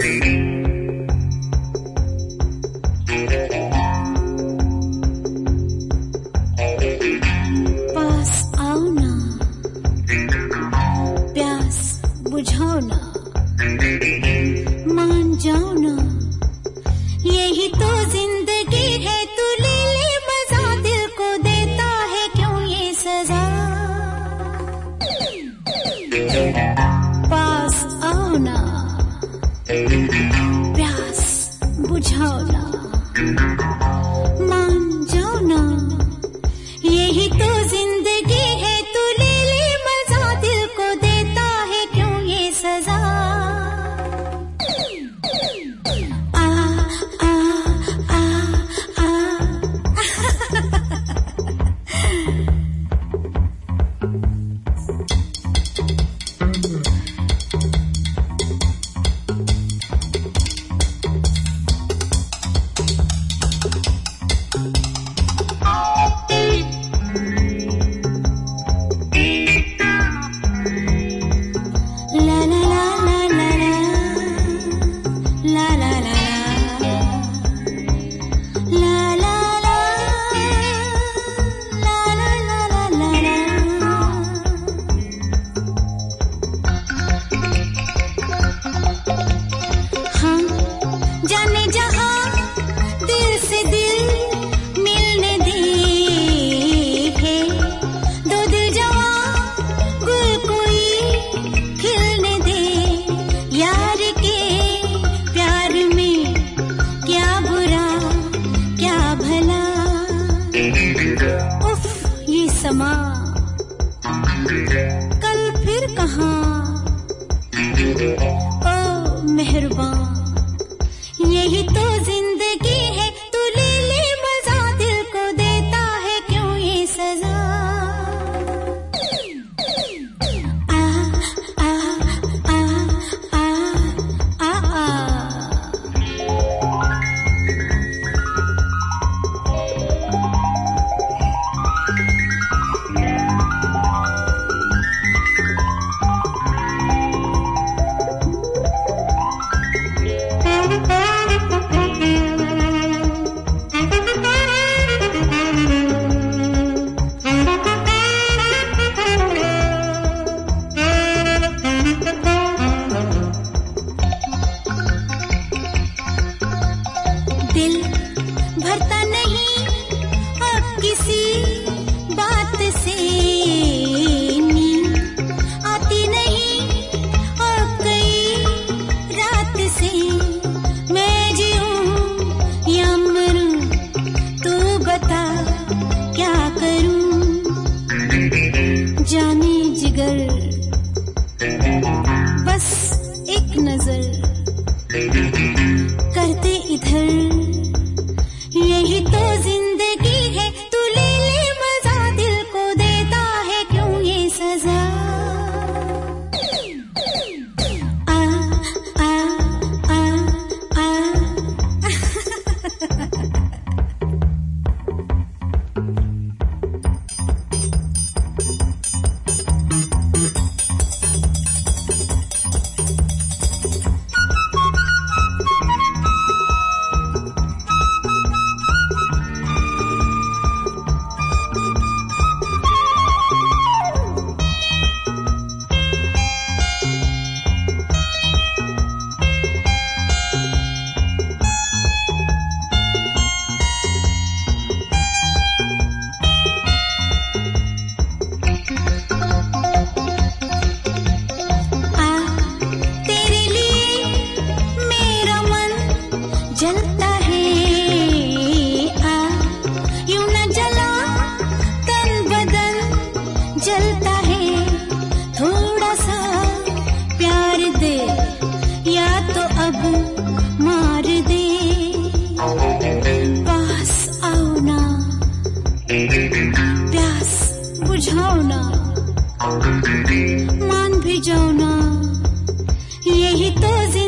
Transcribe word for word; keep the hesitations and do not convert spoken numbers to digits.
पास आओ ना, प्यास बुझाओ ना, मान जाओ ना, यही तो जिंदगी है। तू ले ले मजा, दिल को देता है क्यों ये सजा। पास आओ ना, प्यास बुझाओ ना, मान जाओ ना, यही तो जिंदगी है। तू ले ले मजा, दिल को देता है क्यों ये सजा। आ आ आ आ समा कल फिर कहाँ। ओ मेहरबान, यही तो जिंदगी है। तू ले ले मजा, दिल को देता है क्यों ये सजा। आ आ आ आ आ आ दिल भरता नहीं अब किसी बात से, नींद आती नहीं अब कई रात से। मैं जीऊं या मरूं, तू बता क्या करूं। जाने जिगर बस एक नजर करते इधर, यही तो जिंदगी है। तू ले ले मजा, दिल को देता है क्यों ये सजा। आ आ आ आ जलता है। आ यूं न जला तन बदन जलता है। थोड़ा सा प्यार दे या तो अब मार दे। पास आओ ना, प्यास बुझाओ ना, मान भी जाओ ना, यही तो